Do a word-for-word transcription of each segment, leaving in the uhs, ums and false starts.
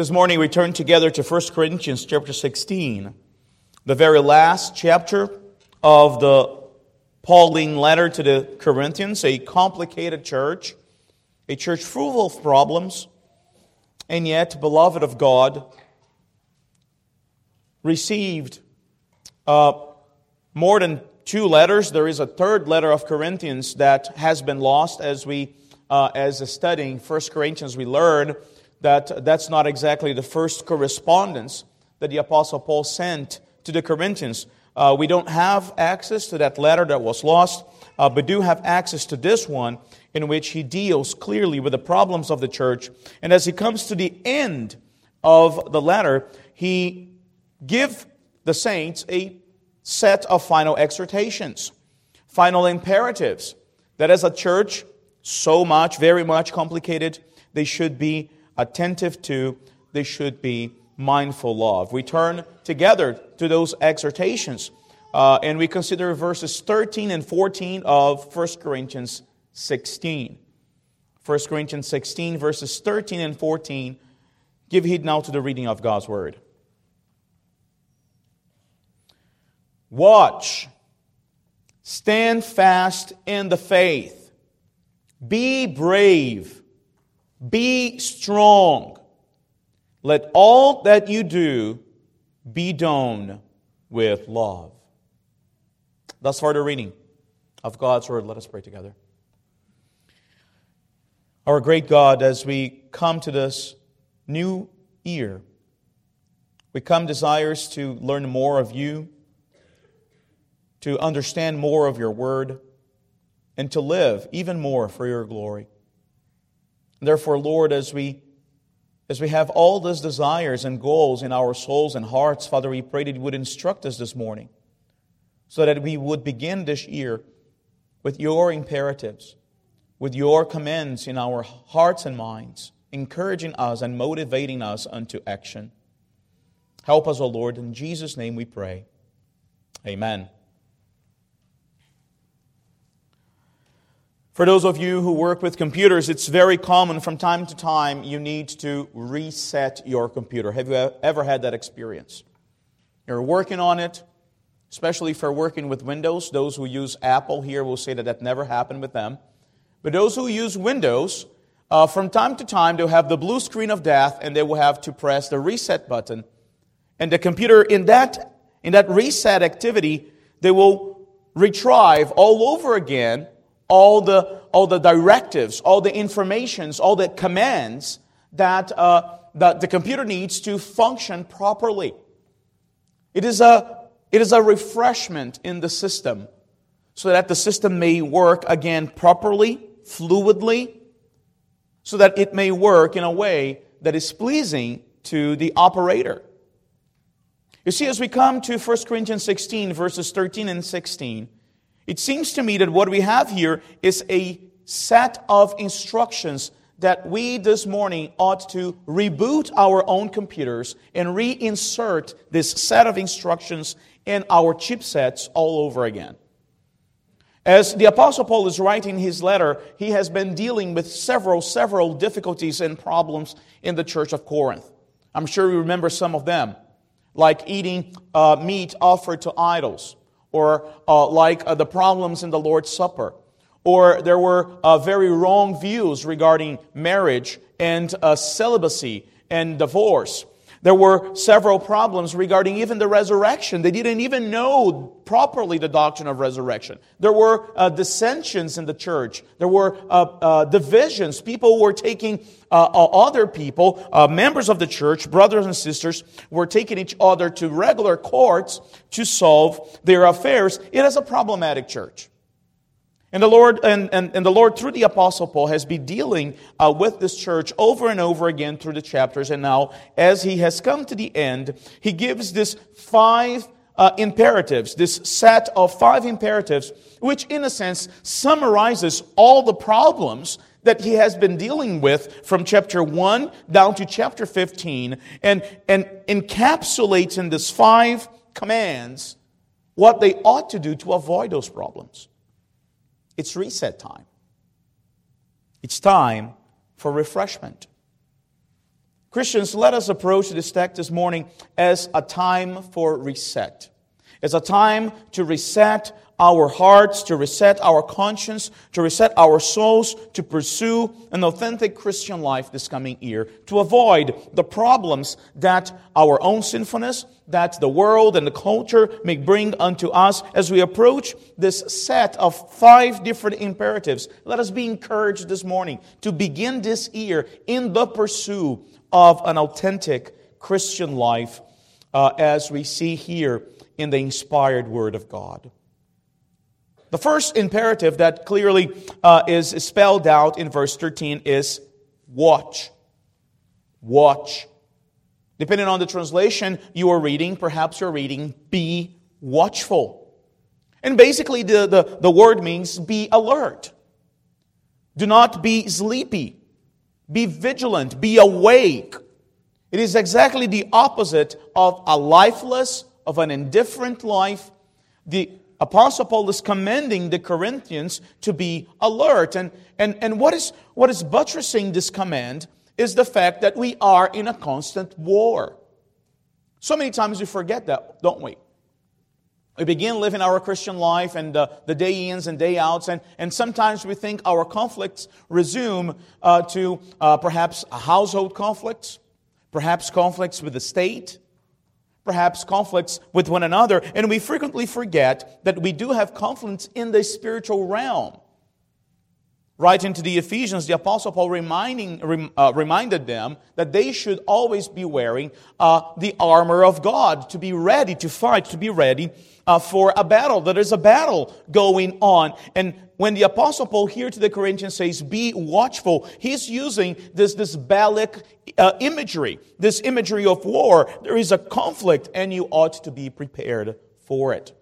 This morning we turn together to First Corinthians chapter sixteen, the very last chapter of the Pauline letter to the Corinthians, a complicated church, a church full of problems, and yet, beloved of God, received uh, more than two letters. There is a third letter of Corinthians that has been lost. As we, uh, as studying First Corinthians, we learn that that's not exactly the first correspondence that the Apostle Paul sent to the Corinthians. Uh, we don't have access to that letter that was lost, uh, but do have access to this one, in which he deals clearly with the problems of the church. And as he comes to the end of the letter, he gives the saints a set of final exhortations, final imperatives, that as a church, so much, very much complicated, they should be attentive to, they should be mindful of. We turn together to those exhortations, uh, and we consider verses thirteen and fourteen of First Corinthians sixteen. First Corinthians sixteen, verses thirteen and fourteen. Give heed now to the reading of God's Word. Watch, stand fast in the faith, be brave, be strong. Let all that you do be done with love. Thus far the reading of God's Word. Let us pray together. Our great God, as we come to this new year, we come desirous to learn more of you, to understand more of your Word, and to live even more for your glory. Therefore, Lord, as we as we have all these desires and goals in our souls and hearts, Father, we pray that you would instruct us this morning so that we would begin this year with your imperatives, with your commands in our hearts and minds, encouraging us and motivating us unto action. Help us, O Lord, in Jesus' name we pray. Amen. For those of you who work with computers, it's very common from time to time you need to reset your computer. Have you ever had that experience? You're working on it, especially for working with Windows. Those who use Apple here will say that that never happened with them. But those who use Windows, uh, from time to time they'll have the blue screen of death and they will have to press the reset button. And the computer, in that, in that reset activity, they will retrieve all over again all the all the directives, all the informations, all the commands that, uh, that the computer needs to function properly. It is a it is a refreshment in the system so that the system may work again properly, fluidly, so that it may work in a way that is pleasing to the operator. You see, as we come to First Corinthians sixteen, verses thirteen and sixteen, it seems to me that what we have here is a set of instructions that we this morning ought to reboot our own computers and reinsert this set of instructions in our chipsets all over again. As the Apostle Paul is writing his letter, he has been dealing with several, several difficulties and problems in the church of Corinth. I'm sure you remember some of them, like eating uh, meat offered to idols, or uh, like uh, the problems in the Lord's Supper. Or there were uh, very wrong views regarding marriage and uh, celibacy and divorce. There were several problems regarding even the resurrection. They didn't even know properly the doctrine of resurrection. There were uh, dissensions in the church. There were uh, uh, divisions. People were taking uh, uh, other people, uh, members of the church, brothers and sisters, were taking each other to regular courts to solve their affairs. It is a problematic church. And the Lord, and, and, and the Lord, through the Apostle Paul, has been dealing uh, with this church over and over again through the chapters. And now, as he has come to the end, he gives this five uh, imperatives, this set of five imperatives, which in a sense summarizes all the problems that he has been dealing with from chapter one down to chapter fifteen, and, and encapsulates in these five commands what they ought to do to avoid those problems. It's reset time. It's time for refreshment. Christians, let us approach this text this morning as a time for reset. It's a time to reset our hearts, to reset our conscience, to reset our souls, to pursue an authentic Christian life this coming year, to avoid the problems that our own sinfulness, that the world and the culture may bring unto us as we approach this set of five different imperatives. Let us be encouraged this morning to begin this year in the pursuit of an authentic Christian life, uh, as we see here in the inspired Word of God. The first imperative that clearly uh, is spelled out in verse thirteen is watch. Watch. Depending on the translation you are reading, perhaps you're reading, be watchful. And basically the, the, the word means be alert. Do not be sleepy. Be vigilant. Be awake. It is exactly the opposite of a lifeless, of an indifferent life. The Apostle Paul is commending the Corinthians to be alert. And, and, and what is, what is buttressing this command is the fact that we are in a constant war. So many times we forget that, don't we? We begin living our Christian life and uh, the day ins and day outs, and, and sometimes we think our conflicts resume uh, to uh, perhaps household conflicts, perhaps conflicts with the state, perhaps conflicts with one another, and we frequently forget that we do have conflicts in the spiritual realm. Right into the Ephesians, the Apostle Paul reminding, uh, reminded them that they should always be wearing uh, the armor of God, to be ready to fight, to be ready uh, for a battle. That there's a battle going on. And when the Apostle Paul here to the Corinthians says, be watchful, he's using this, this Baalic uh, imagery, this imagery of war. There is a conflict and you ought to be prepared for it.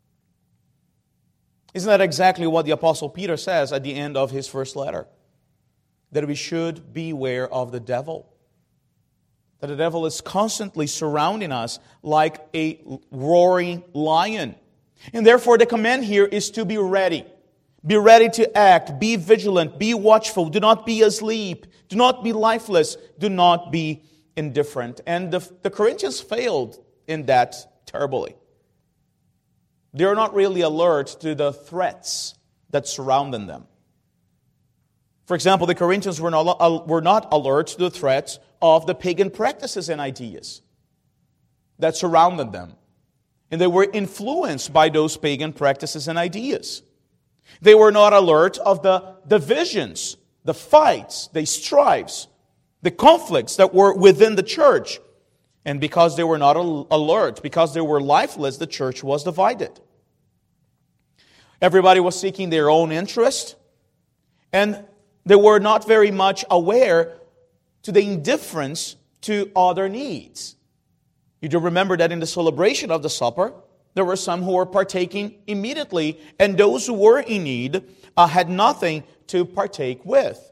Isn't that exactly what the Apostle Peter says at the end of his first letter? That we should beware of the devil. That the devil is constantly surrounding us like a roaring lion. And therefore the command here is to be ready. Be ready to act. Be vigilant. Be watchful. Do not be asleep. Do not be lifeless. Do not be indifferent. And the, the Corinthians failed in that terribly. They are not really alert to the threats that surround them. For example, the Corinthians were not, were not alert to the threats of the pagan practices and ideas that surrounded them. And they were influenced by those pagan practices and ideas. They were not alert of the divisions, the fights, the strifes, the conflicts that were within the church. And because they were not alert, because they were lifeless, the church was divided. Everybody was seeking their own interest, and they were not very much aware to the indifference to other needs. You do remember that in the celebration of the supper, there were some who were partaking immediately, and those who were in need uh, had nothing to partake with.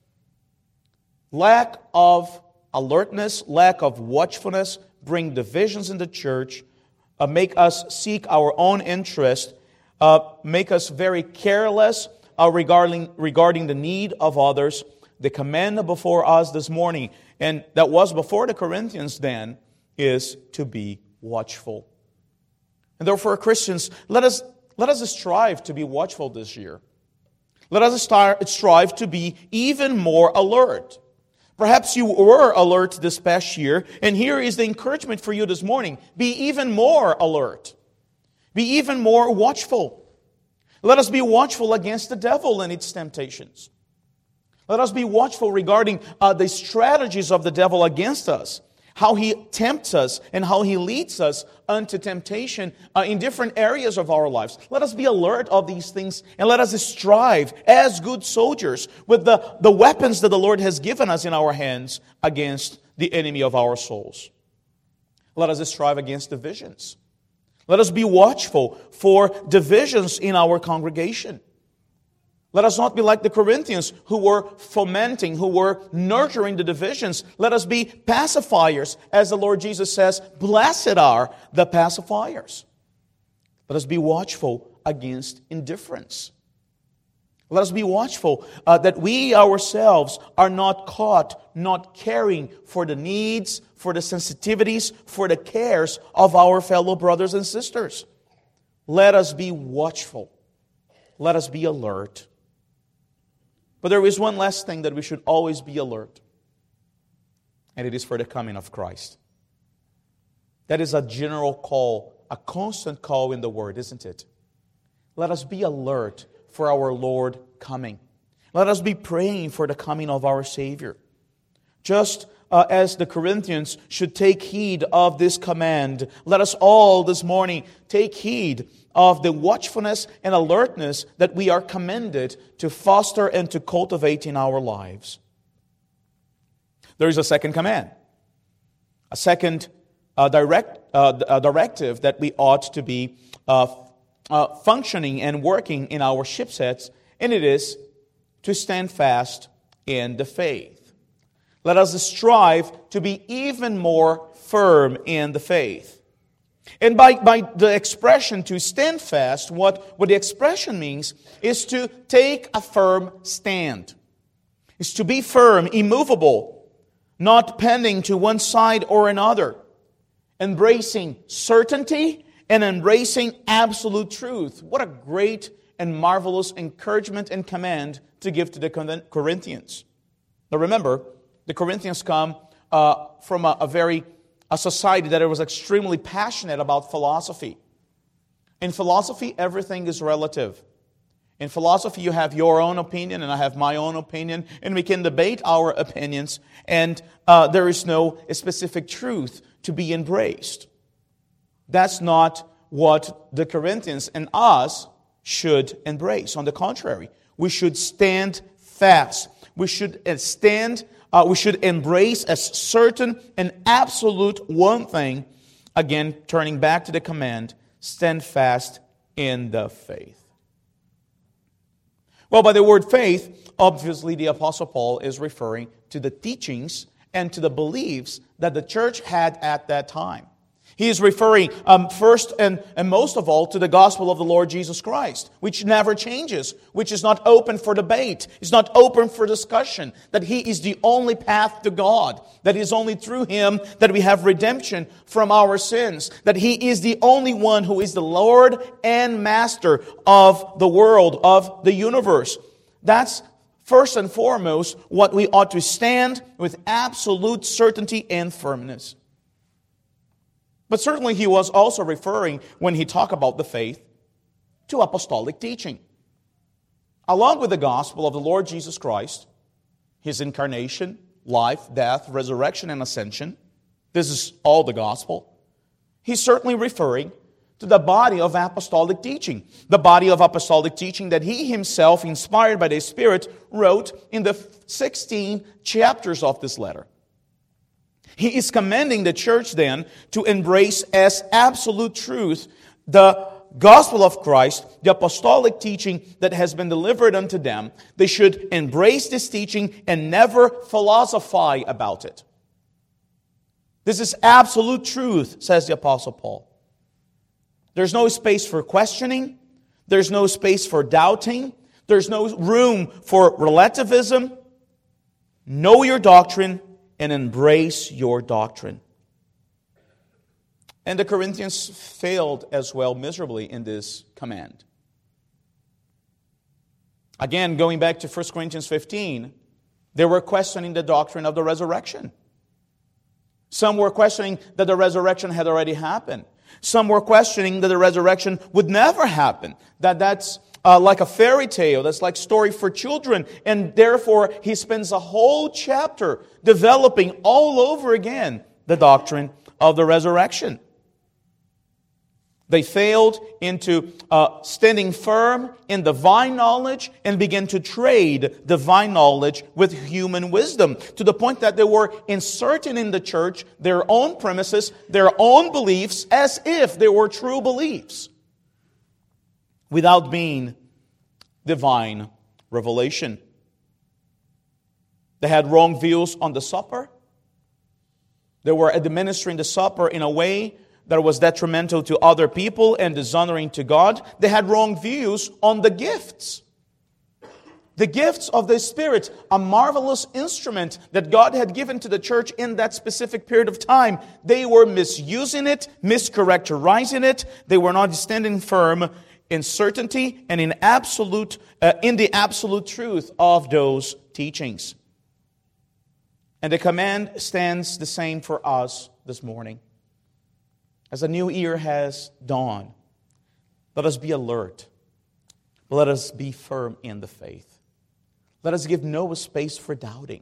Lack of alertness, lack of watchfulness bring divisions in the church, uh, make us seek our own interest, uh, make us very careless uh, regarding, regarding the need of others. The command before us this morning, and that was before the Corinthians then, is to be watchful. And therefore, Christians, let us, let us strive to be watchful this year. Let us strive to be even more alert. Perhaps you were alert this past year, and here is the encouragement for you this morning. Be even more alert. Be even more watchful. Let us be watchful against the devil and its temptations. Let us be watchful regarding uh, the strategies of the devil against us, how he tempts us and how he leads us unto temptation uh, in different areas of our lives. Let us be alert of these things, and let us strive as good soldiers with the, the weapons that the Lord has given us in our hands against the enemy of our souls. Let us strive against divisions. Let us be watchful for divisions in our congregation. Let us not be like the Corinthians who were fomenting, who were nurturing the divisions. Let us be pacifiers, as the Lord Jesus says, blessed are the pacifiers. Let us be watchful against indifference. Let us be watchful uh, that we ourselves are not caught not caring for the needs, for the sensitivities, for the cares of our fellow brothers and sisters. Let us be watchful. Let us be alert. But there is one last thing that we should always be alert, and it is for the coming of Christ. That is a general call, a constant call in the Word, isn't it? Let us be alert for our Lord coming. Let us be praying for the coming of our Savior. Just uh, as the Corinthians should take heed of this command, let us all this morning take heed of the watchfulness and alertness that we are commended to foster and to cultivate in our lives. There is a second command, a second uh, direct uh, a directive that we ought to be uh, uh, functioning and working in our ship sets, and it is to stand fast in the faith. Let us strive to be even more firm in the faith. And by, by the expression to stand fast, what, what the expression means is to take a firm stand. Is to be firm, immovable, not pending to one side or another, embracing certainty and embracing absolute truth. What a great and marvelous encouragement and command to give to the Corinthians. Now remember, the Corinthians come uh, from a, a very a society that was extremely passionate about philosophy. In philosophy, everything is relative. In philosophy, you have your own opinion, and I have my own opinion, and we can debate our opinions, and uh, there is no specific truth to be embraced. That's not what the Corinthians and us should embrace. On the contrary, we should stand fast. We should stand, uh, we should embrace as certain and absolute one thing. Again, turning back to the command, stand fast in the faith. Well, by the word faith, obviously the Apostle Paul is referring to the teachings and to the beliefs that the church had at that time. He is referring um, first and, and most of all to the gospel of the Lord Jesus Christ, which never changes, which is not open for debate, is not open for discussion, that He is the only path to God, that it is only through Him that we have redemption from our sins, that He is the only one who is the Lord and Master of the world, of the universe. That's first and foremost what we ought to stand with absolute certainty and firmness. But certainly he was also referring, when he talked about the faith, to apostolic teaching. Along with the gospel of the Lord Jesus Christ, His incarnation, life, death, resurrection, and ascension, this is all the gospel, he's certainly referring to the body of apostolic teaching. The body of apostolic teaching that he himself, inspired by the Spirit, wrote in the sixteen chapters of this letter. He is commending the church then to embrace as absolute truth the gospel of Christ, the apostolic teaching that has been delivered unto them. They should embrace this teaching and never philosophize about it. This is absolute truth, says the Apostle Paul. There's no space for questioning. There's no space for doubting. There's no room for relativism. Know your doctrine and embrace your doctrine. And the Corinthians failed as well miserably in this command. Again, going back to First Corinthians fifteen, they were questioning the doctrine of the resurrection. Some were questioning that the resurrection had already happened. Some were questioning that the resurrection would never happen. That that's uh, like a fairy tale. That's like story for children. And therefore, he spends a whole chapter developing all over again the doctrine of the resurrection. They failed into uh, standing firm in divine knowledge and began to trade divine knowledge with human wisdom, to the point that they were inserting in the church their own premises, their own beliefs, as if they were true beliefs, without being divine revelation. They had wrong views on the supper. They were administering the supper in a way that was detrimental to other people and dishonoring to God. They had wrong views on the gifts. The gifts of the Spirit, a marvelous instrument that God had given to the church in that specific period of time. They were misusing it, mischaracterizing it. They were not standing firm in certainty and in absolute, uh, in the absolute truth of those teachings. And the command stands the same for us this morning. As a new year has dawned, let us be alert. Let us be firm in the faith. Let us give no space for doubting.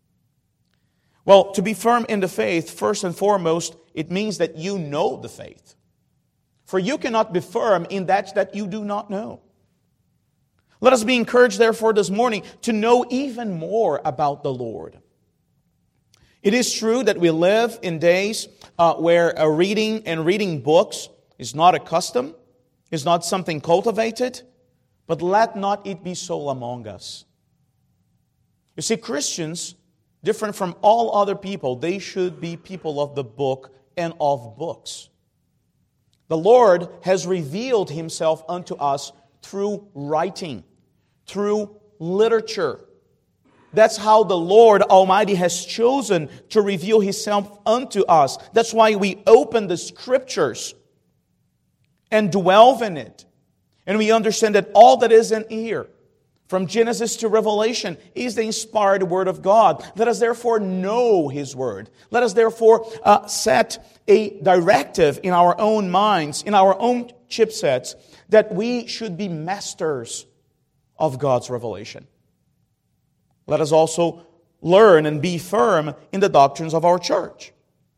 Well, to be firm in the faith, first and foremost, it means that you know the faith. For you cannot be firm in that that you do not know. Let us be encouraged, therefore, this morning to know even more about the Lord. It is true that we live in days uh, where uh, reading and reading books is not a custom, is not something cultivated, but let not it be so among us. You see, Christians, different from all other people, they should be people of the book and of books. The Lord has revealed Himself unto us through writing, through literature. That's how the Lord Almighty has chosen to reveal Himself unto us. That's why we open the Scriptures and dwell in it. And we understand that all that is in here, from Genesis to Revelation, is the inspired Word of God. Let us therefore know His Word. Let us therefore uh, set a directive in our own minds, in our own chipsets, that we should be masters of God's revelation. Let us also learn and be firm in the doctrines of our church.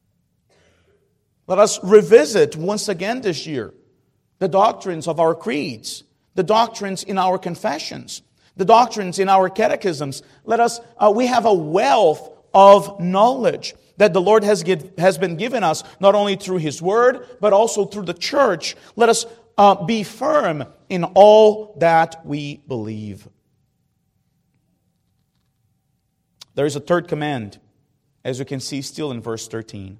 Let us revisit once again this year the doctrines of our creeds, the doctrines in our confessions, the doctrines in our catechisms. Let us, uh, we have a wealth of knowledge that the Lord has, give, has been given us, not only through His Word, but also through the church. Let us uh, be firm in all that we believe. There is a third command, as you can see still in verse thirteen.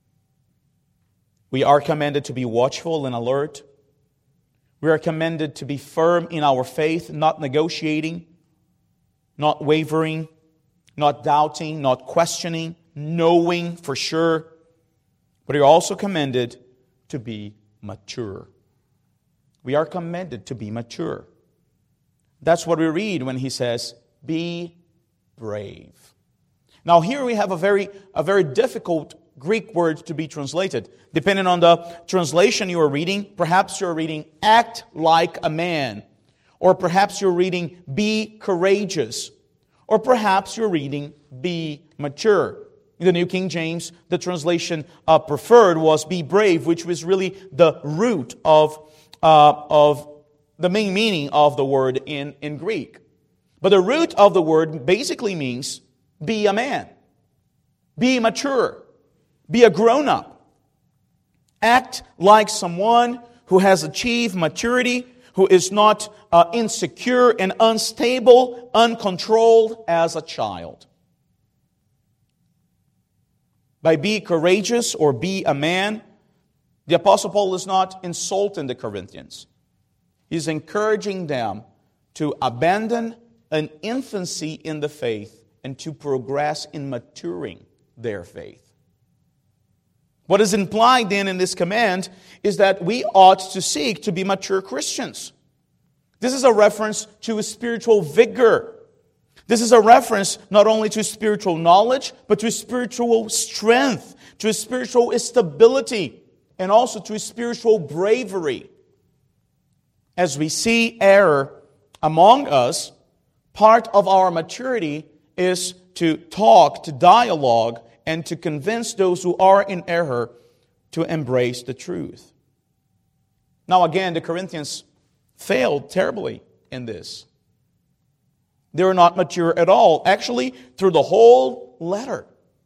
We are commanded to be watchful and alert. We are commanded to be firm in our faith, not negotiating, not wavering, not doubting, not questioning, knowing for sure. But we are also commanded to be mature. We are commanded to be mature. That's what we read when He says, be brave. Now here we have a very, a very difficult Greek word to be translated. Depending on the translation you are reading, perhaps you're reading act like a man. Or perhaps you're reading be courageous. Or perhaps you're reading be mature. In the New King James, the translation uh, preferred was be brave, which was really the root of, uh, of the main meaning of the word in, in Greek. But the root of the word basically means be a man. Be mature. Be a grown-up. Act like someone who has achieved maturity, who is not uh, insecure and unstable, uncontrolled as a child. By be courageous or be a man, the Apostle Paul is not insulting the Corinthians. He's encouraging them to abandon an infancy in the faith and to progress in maturing their faith. What is implied then in this command is that we ought to seek to be mature Christians. This is a reference to a spiritual vigor. This is a reference not only to spiritual knowledge, but to spiritual strength, to spiritual stability, and also to spiritual bravery. As we see error among us, part of our maturity is to talk, to dialogue, and to convince those who are in error to embrace the truth. Now again, the Corinthians failed terribly in this. They were not mature at all. Actually, through the whole letter,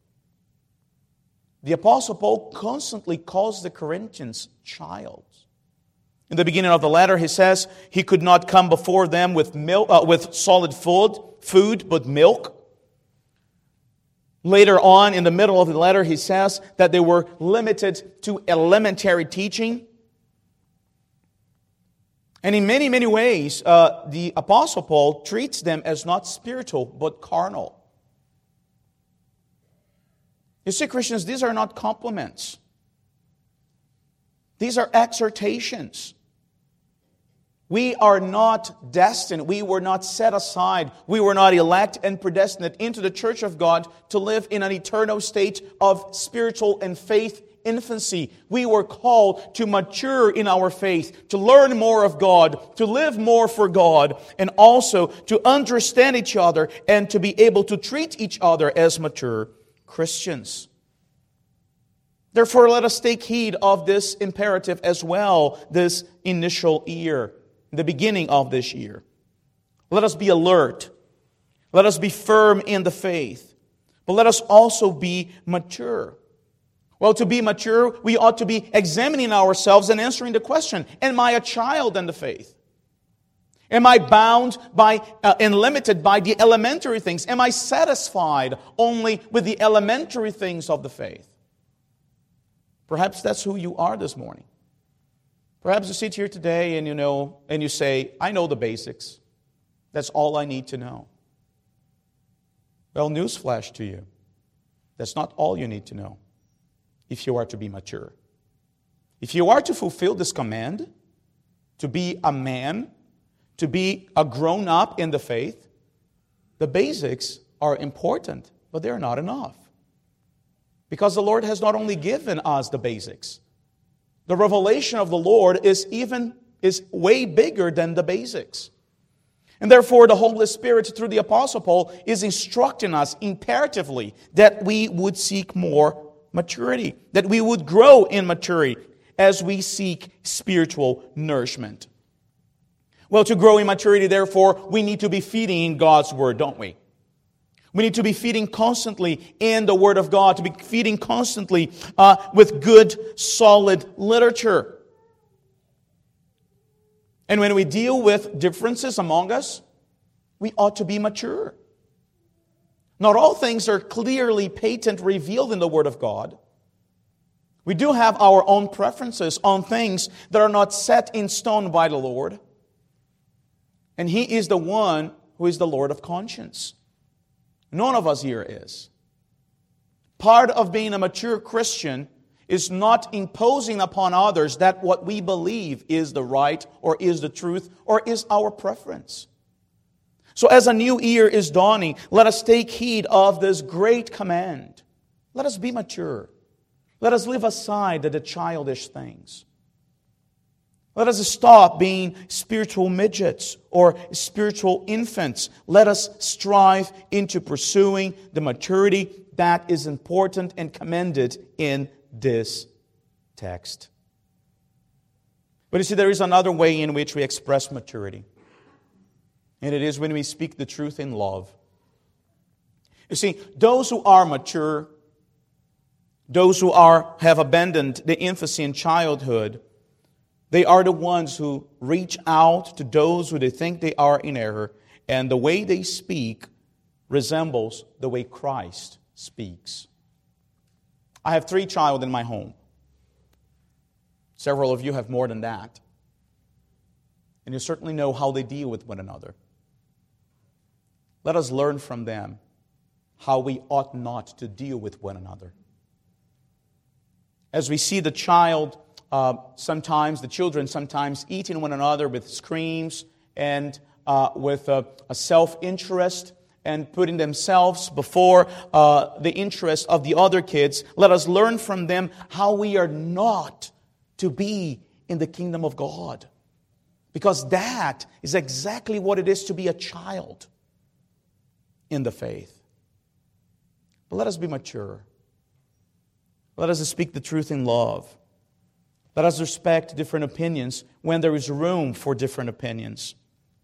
the Apostle Paul constantly calls the Corinthians child. In the beginning of the letter, he says he could not come before them with milk, uh, with solid food, food, but milk. Later on, in the middle of the letter, he says that they were limited to elementary teaching. And in many, many ways, uh, the Apostle Paul treats them as not spiritual, but carnal. You see, Christians, these are not compliments. These are exhortations. We are not destined, we were not set aside, we were not elect and predestined into the church of God to live in an eternal state of spiritual and faith infancy. We were called to mature in our faith, to learn more of God, to live more for God, and also to understand each other and to be able to treat each other as mature Christians. Therefore, let us take heed of this imperative as well, this initial year, the beginning of this year. Let us be alert. Let us be firm in the faith. But let us also be mature. Well, to be mature, we ought to be examining ourselves and answering the question, am I a child in the faith? Am I bound by uh, and limited by the elementary things? Am I satisfied only with the elementary things of the faith? Perhaps that's who you are this morning. Perhaps you sit here today and you know, and you say, I know the basics. That's all I need to know. Well, newsflash to you. That's not all you need to know if you are to be mature. If you are to fulfill this command, to be a man, to be a grown-up in the faith, the basics are important, but they're not enough. Because the Lord has not only given us the basics, the revelation of the Lord is even is way bigger than the basics. And therefore, the Holy Spirit, through the Apostle Paul, is instructing us imperatively that we would seek more maturity, that we would grow in maturity as we seek spiritual nourishment. Well, to grow in maturity, therefore, we need to be feeding in God's Word, don't we? We need to be feeding constantly in the Word of God, to be feeding constantly uh, with good, solid literature. And when we deal with differences among us, we ought to be mature. Not all things are clearly patent revealed in the Word of God. We do have our own preferences on things that are not set in stone by the Lord. And He is the one who is the Lord of conscience. None of us here is. Part of being a mature Christian is not imposing upon others that what we believe is the right or is the truth or is our preference. So as a new year is dawning, let us take heed of this great command. Let us be mature. Let us leave aside the childish things. Let us stop being spiritual midgets or spiritual infants. Let us strive into pursuing the maturity that is important and commended in this text. But you see, there is another way in which we express maturity. And it is when we speak the truth in love. You see, those who are mature, those who are have abandoned the infancy and childhood, they are the ones who reach out to those who they think they are in error, and the way they speak resembles the way Christ speaks. I have three children in my home. Several of you have more than that. And you certainly know how they deal with one another. Let us learn from them how we ought not to deal with one another. As we see the child Uh, sometimes, the children sometimes eating one another with screams and uh, with uh, a self-interest and putting themselves before uh, the interest of the other kids. Let us learn from them how we are not to be in the kingdom of God. Because that is exactly what it is to be a child in the faith. But let us be mature. Let us speak the truth in love. Let us respect different opinions when there is room for different opinions.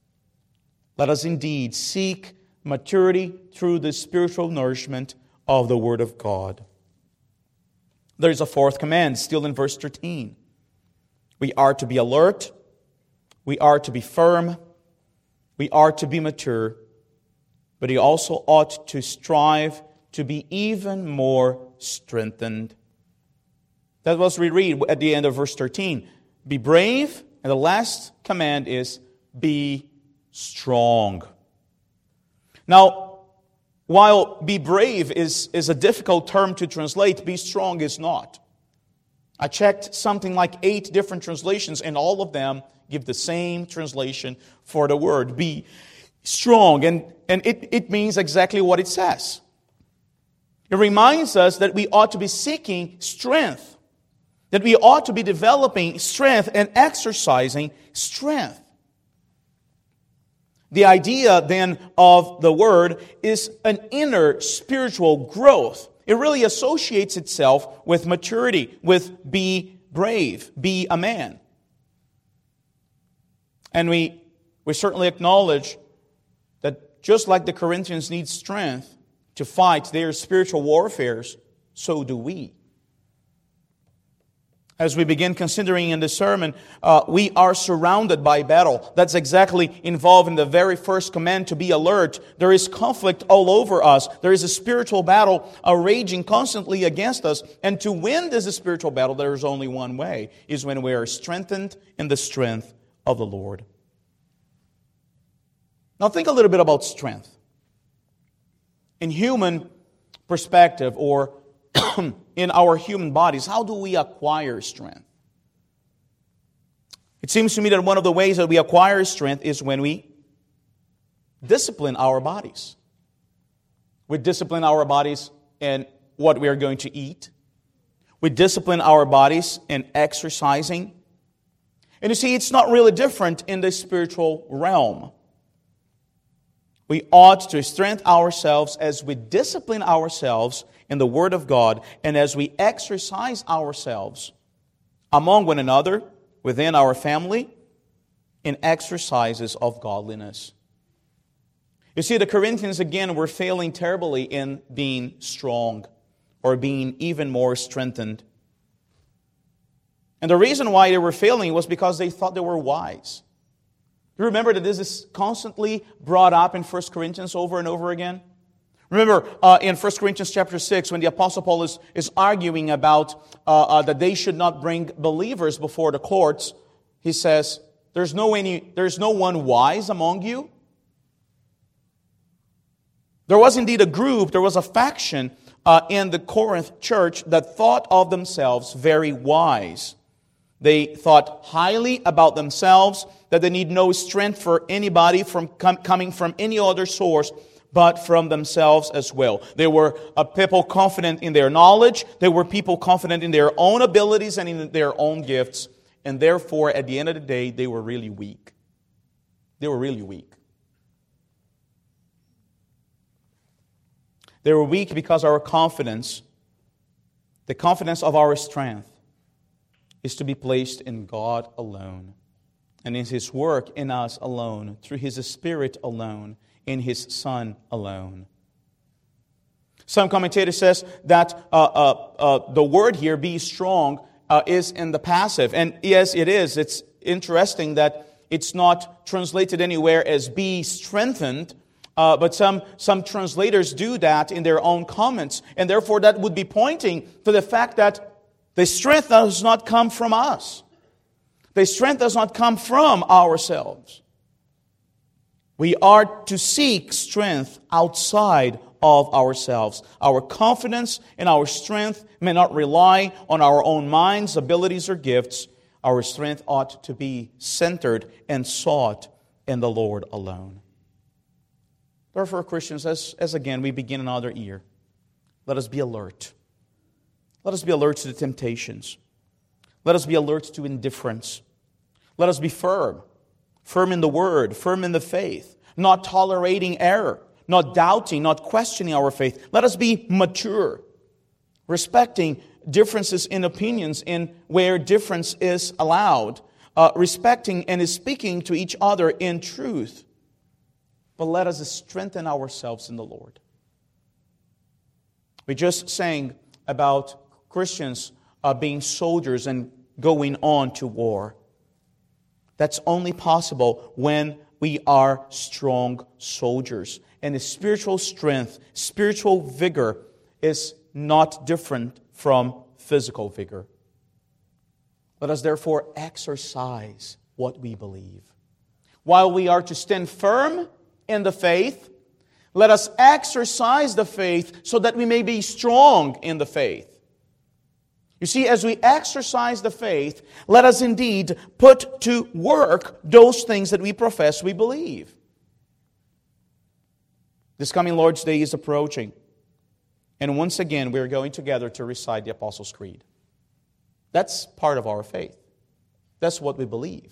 Let us indeed seek maturity through the spiritual nourishment of the Word of God. There is a fourth command, still in verse thirteen. We are to be alert. We are to be firm. We are to be mature. But he also ought to strive to be even more strengthened. That's what we read at the end of verse thirteen. Be brave, And the last command is, be strong. Now, while be brave is, is a difficult term to translate, be strong is not. I checked something like eight different translations, and all of them give the same translation for the word, be strong. And, and it, it means exactly what it says. It reminds us that we ought to be seeking strength, that we ought to be developing strength and exercising strength. The idea then of the word is an inner spiritual growth. It really associates itself with maturity, with be brave, be a man. And we, we certainly acknowledge that just like the Corinthians need strength to fight their spiritual warfares, so do we. As we begin considering in this sermon, uh, we are surrounded by battle. That's exactly involved in the very first command, to be alert. There is conflict all over us. There is a spiritual battle uh, raging constantly against us. And to win this spiritual battle, there is only one way, is when we are strengthened in the strength of the Lord. Now think a little bit about strength. In human perspective, or in our human bodies, how do we acquire strength? It seems to me that one of the ways that we acquire strength is when we discipline our bodies. We discipline our bodies in what we are going to eat. We discipline our bodies in exercising. And you see, it's not really different in the spiritual realm. We ought to strengthen ourselves as we discipline ourselves in the Word of God, and as we exercise ourselves among one another, within our family, in exercises of godliness. You see, the Corinthians, again, were failing terribly in being strong, or being even more strengthened. And the reason why they were failing was because they thought they were wise. You remember that this is constantly brought up in First Corinthians over and over again? Remember uh, in First Corinthians chapter six, when the Apostle Paul is, is arguing about uh, uh, that they should not bring believers before the courts, he says, there's no, any, there's no one wise among you. There was indeed a group, there was a faction uh, in the Corinth church that thought of themselves very wise. They thought highly about themselves, that they need no strength for anybody from com- coming from any other source but from themselves as well. They were a people confident in their knowledge. They were people confident in their own abilities and in their own gifts. And therefore, at the end of the day, they were really weak. They were really weak. They were weak because our confidence, the confidence of our strength, is to be placed in God alone, and in His work in us alone, through His Spirit alone, in His Son alone. Some commentator says that uh, uh, uh, the word here, be strong, uh, is in the passive. And yes, it is. It's interesting that it's not translated anywhere as be strengthened, uh, but some, some translators do that in their own comments. And therefore that would be pointing to the fact that the strength does not come from us. The strength does not come from ourselves. We are to seek strength outside of ourselves. Our confidence and our strength may not rely on our own minds, abilities, or gifts. Our strength ought to be centered and sought in the Lord alone. Therefore, Christians, as, as again we begin another year, let us be alert. Let us be alert to the temptations. Let us be alert to indifference. Let us be firm. Firm in the Word, firm in the faith, not tolerating error, not doubting, not questioning our faith. Let us be mature, respecting differences in opinions in where difference is allowed, uh, respecting and speaking to each other in truth. But let us strengthen ourselves in the Lord. We just sang about Christians uh, being soldiers and going on to war. That's only possible when we are strong soldiers. And the spiritual strength, spiritual vigor is not different from physical vigor. Let us therefore exercise what we believe. While we are to stand firm in the faith, let us exercise the faith so that we may be strong in the faith. You see, as we exercise the faith, let us indeed put to work those things that we profess we believe. This coming Lord's Day is approaching. And once again, we are going together to recite the Apostles' Creed. That's part of our faith. That's what we believe.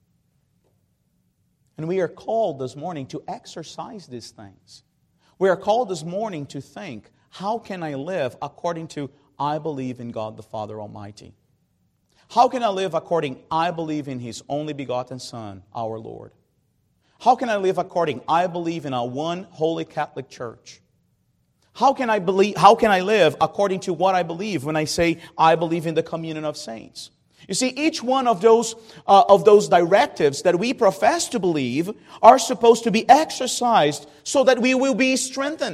And we are called this morning to exercise these things. We are called this morning to think, how can I live according to I believe in God the Father Almighty? How can I live according I believe in His only begotten Son, our Lord? How can I live according I believe in a one holy Catholic Church? How can I believe? How can I live according to what I believe when I say I believe in the communion of saints? You see, each one of those uh, of those directives that we profess to believe are supposed to be exercised so that we will be strengthened.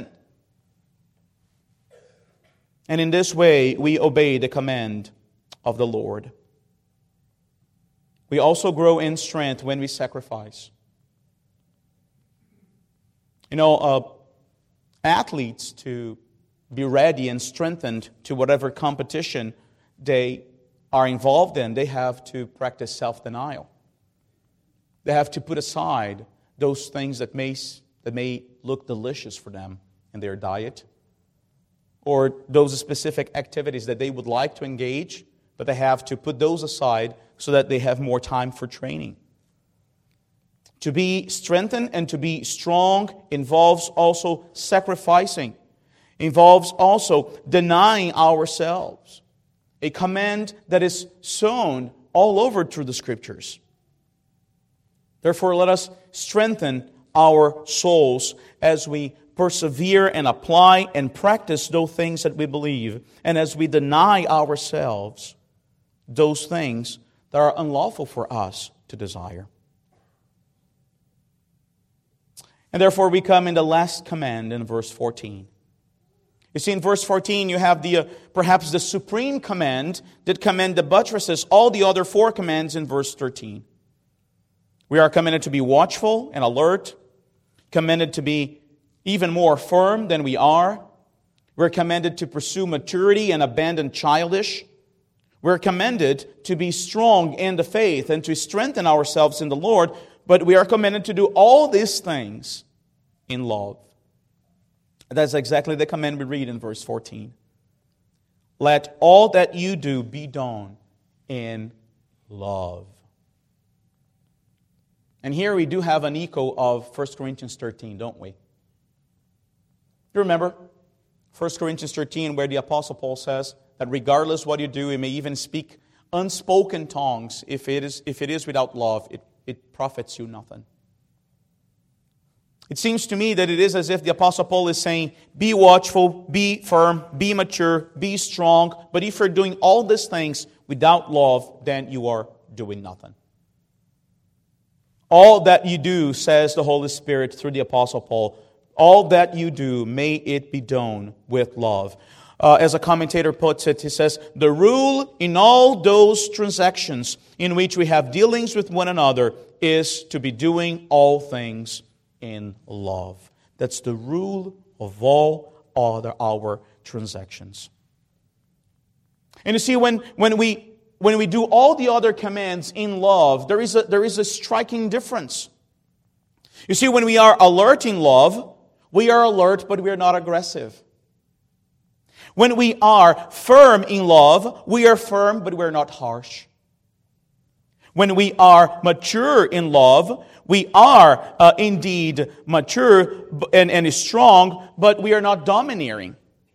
And in this way, we obey the command of the Lord. We also grow in strength when we sacrifice. You know, uh, athletes, to be ready and strengthened to whatever competition they are involved in, they have to practice self-denial. They have to put aside those things that may, that may look delicious for them in their diet, or those specific activities that they would like to engage, but they have to put those aside so that they have more time for training. To be strengthened and to be strong involves also sacrificing, involves also denying ourselves. A command that is sown all over through the Scriptures. Therefore, let us strengthen our souls as we persevere and apply and practice those things that we believe, and as we deny ourselves those things that are unlawful for us to desire. And therefore, we come in the last command in verse fourteen. You see, in verse fourteen, you have the uh, perhaps the supreme command that command that buttresses all the other four commands in verse thirteen. We are commanded to be watchful and alert, commanded to be even more firm than we are. We're commanded to pursue maturity and abandon childish. We're commanded to be strong in the faith and to strengthen ourselves in the Lord, but we are commanded to do all these things in love. That's exactly the command we read in verse fourteen. Let all that you do be done in love. And here we do have an echo of First Corinthians thirteen, don't we? You remember First Corinthians thirteen, where the Apostle Paul says that regardless what you do, you may even speak unspoken tongues. If it is, if it is without love, it, it profits you nothing. It seems to me that it is as if the Apostle Paul is saying, be watchful, be firm, be mature, be strong. But if you're doing all these things without love, then you are doing nothing. All that you do, says the Holy Spirit through the Apostle Paul, all that you do, may it be done with love. Uh, as a commentator puts it, he says, the rule in all those transactions in which we have dealings with one another is to be doing all things in love. That's the rule of all other our transactions. And you see, when, when we when we do all the other commands in love, there is a there is a striking difference. You see, when we are alert in love, we are alert, but we are not aggressive. When we are firm in love, we are firm, but we are not harsh. When we are mature in love, we are uh, indeed mature and, and strong, but we are not domineering.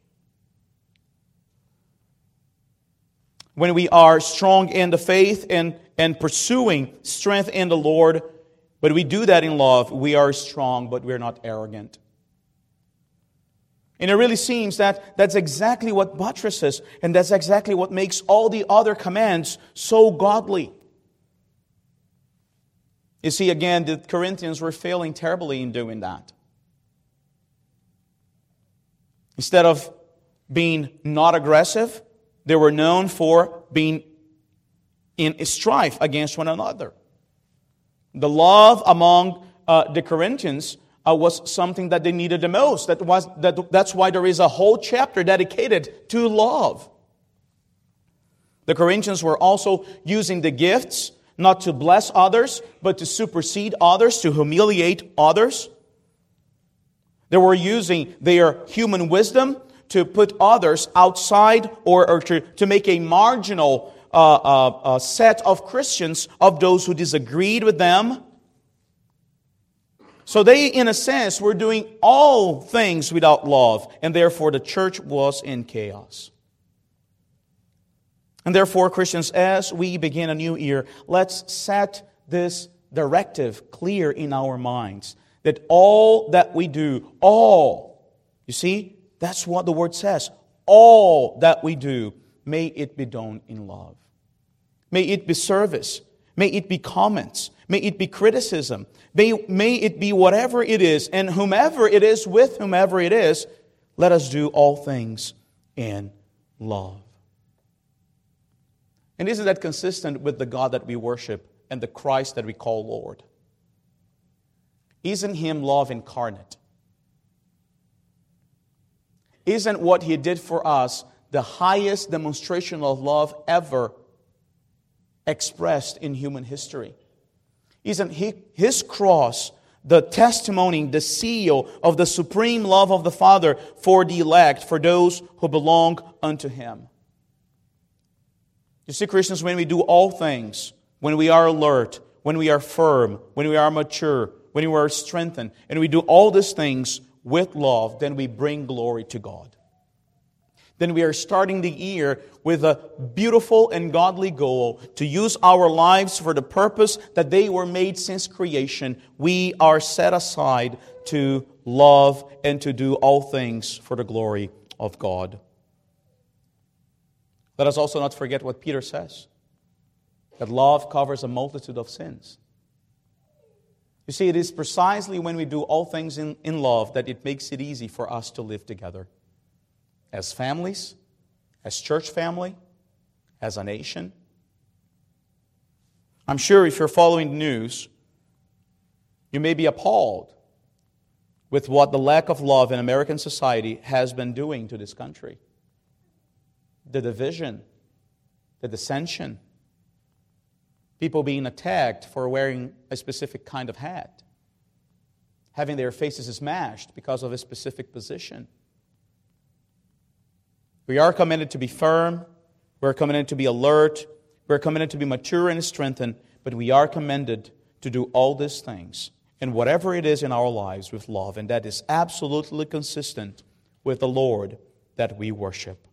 When we are strong in the faith and, and pursuing strength in the Lord, but we do that in love, we are strong, but we are not arrogant. And it really seems that that's exactly what buttresses, and that's exactly what makes all the other commands so godly. You see, again, the Corinthians were failing terribly in doing that. Instead of being not aggressive, they were known for being in strife against one another. The love among uh, the Corinthians uh, was something that they needed the most. That was that. That's why there is a whole chapter dedicated to love. The Corinthians were also using the gifts not to bless others, but to supersede others, to humiliate others. They were using their human wisdom to put others outside or, or to, to make a marginal uh, uh, uh, set of Christians of those who disagreed with them. So they, in a sense, were doing all things without love, and therefore the church was in chaos. And therefore, Christians, as we begin a new year, let's set this directive clear in our minds. That all that we do, all, you see, that's what the word says. All that we do, may it be done in love. May it be service. May it be comments. May it be criticism. May, may it be whatever it is. And whomever it is, with whomever it is, let us do all things in love. And isn't that consistent with the God that we worship and the Christ that we call Lord? Isn't Him love incarnate? Isn't what He did for us the highest demonstration of love ever expressed in human history? Isn't he, His cross the testimony, the seal of the supreme love of the Father for the elect, for those who belong unto Him? You see, Christians, when we do all things, when we are alert, when we are firm, when we are mature, when we are strengthened, and we do all these things with love, then we bring glory to God. Then we are starting the year with a beautiful and godly goal to use our lives for the purpose that they were made since creation. We are set aside to love and to do all things for the glory of God. Let us also not forget what Peter says, that love covers a multitude of sins. You see, it is precisely when we do all things in, in love that it makes it easy for us to live together. As families, as church family, as a nation. I'm sure if you're following the news, you may be appalled with what the lack of love in American society has been doing to this country. The division, the dissension, people being attacked for wearing a specific kind of hat, having their faces smashed because of a specific position. We are commanded to be firm, we're commanded to be alert, we're commanded to be mature and strengthened, but we are commanded to do all these things, and whatever it is in our lives, with love, and that is absolutely consistent with the Lord that we worship.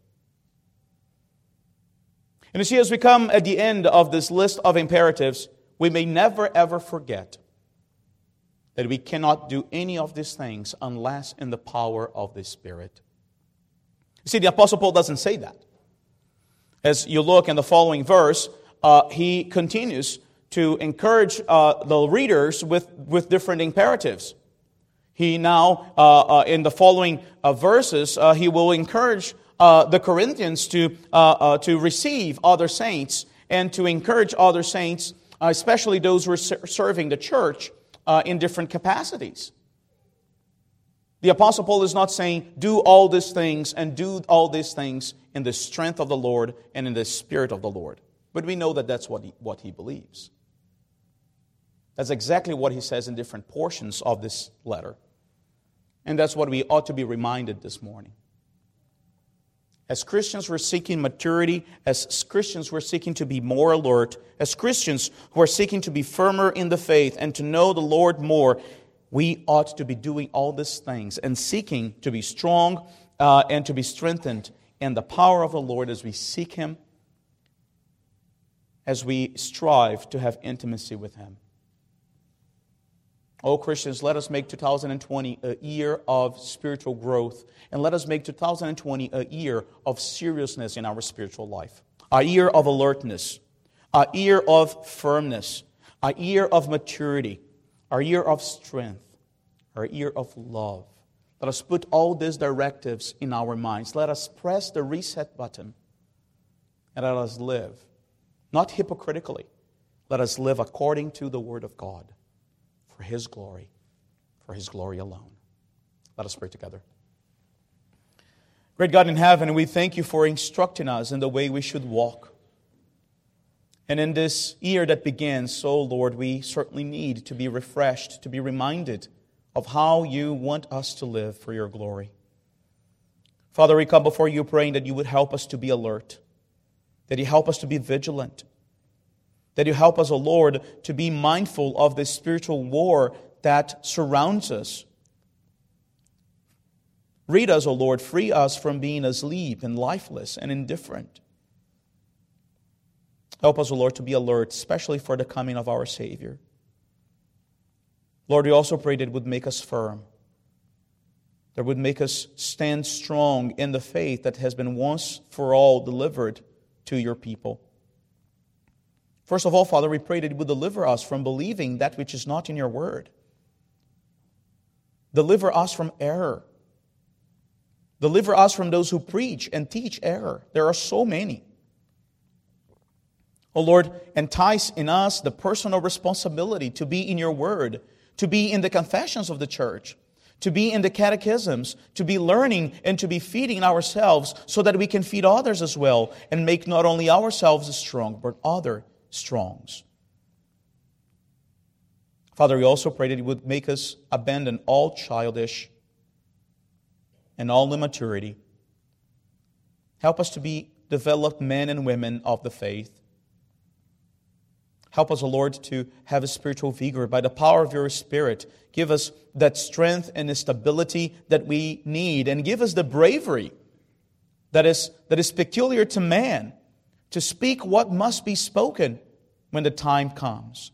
And you see, as we come at the end of this list of imperatives, we may never ever forget that we cannot do any of these things unless in the power of the Spirit. You see, the Apostle Paul doesn't say that. As you look in the following verse, uh, he continues to encourage uh, the readers with, with different imperatives. He now, uh, uh, in the following uh, verses, uh, he will encourage Uh, the Corinthians to uh, uh, to receive other saints and to encourage other saints, uh, especially those who are ser- serving the church uh, in different capacities. The Apostle Paul is not saying, do all these things and do all these things in the strength of the Lord and in the Spirit of the Lord. But we know that that's what he, what he believes. That's exactly what he says in different portions of this letter. And that's what we ought to be reminded this morning. As Christians, we're seeking maturity. As Christians, we're seeking to be more alert. As Christians who are seeking to be firmer in the faith and to know the Lord more, we ought to be doing all these things and seeking to be strong uh, and to be strengthened in the power of the Lord as we seek Him, as we strive to have intimacy with Him. Oh, Christians, let us make two thousand twenty a year of spiritual growth. And let us make two thousand twenty a year of seriousness in our spiritual life. A year of alertness. A year of firmness. A year of maturity. A year of strength. A year of love. Let us put all these directives in our minds. Let us press the reset button. And let us live. Not hypocritically. Let us live according to the Word of God, for His glory, for His glory alone. Let us pray together. Great God in heaven, we thank You for instructing us in the way we should walk. And in this year that begins, oh Lord, we certainly need to be refreshed, to be reminded of how You want us to live for Your glory. Father, we come before You praying that You would help us to be alert, that You help us to be vigilant, that You help us, O Lord, to be mindful of the spiritual war that surrounds us. Rid us, O Lord, free us from being asleep and lifeless and indifferent. Help us, O Lord, to be alert, especially for the coming of our Savior. Lord, we also pray that it would make us firm, that would make us stand strong in the faith that has been once for all delivered to Your people. First of all, Father, we pray that You would deliver us from believing that which is not in Your Word. Deliver us from error. Deliver us from those who preach and teach error. There are so many. Oh Lord, entice in us the personal responsibility to be in Your Word, to be in the confessions of the church, to be in the catechisms, to be learning and to be feeding ourselves so that we can feed others as well and make not only ourselves strong, but others strongs. Father, we also pray that You would make us abandon all childish and all immaturity. Help us to be developed men and women of the faith. Help us, O Lord, to have a spiritual vigor by the power of Your Spirit. Give us that strength and stability that we need, and give us the bravery that is, that is peculiar to man, to speak what must be spoken when the time comes.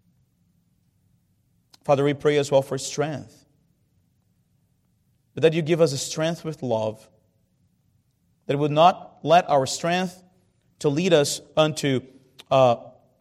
Father, we pray as well for strength, but that You give us a strength with love, that would not let our strength to lead us unto uh,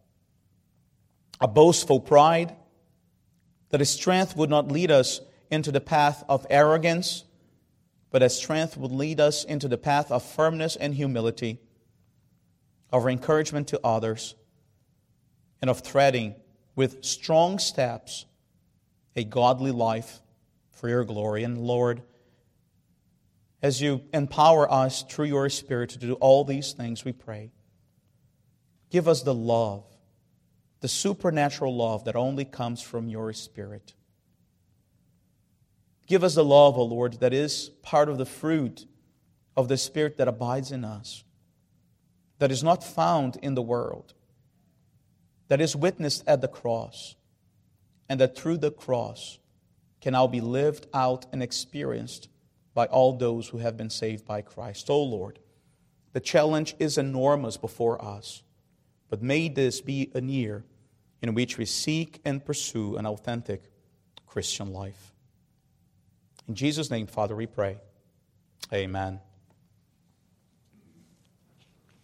a boastful pride, that His strength would not lead us into the path of arrogance, but that strength would lead us into the path of firmness and humility, of encouragement to others, and of treading with strong steps a godly life for Your glory. And Lord, as You empower us through Your Spirit to do all these things, we pray, give us the love, the supernatural love that only comes from Your Spirit. Give us the love, O Lord, that is part of the fruit of the Spirit that abides in us, that is not found in the world, that is witnessed at the cross, and that through the cross can now be lived out and experienced by all those who have been saved by Christ. O Lord, the challenge is enormous before us, but may this be a year in which we seek and pursue an authentic Christian life. In Jesus' name, Father, we pray. Amen.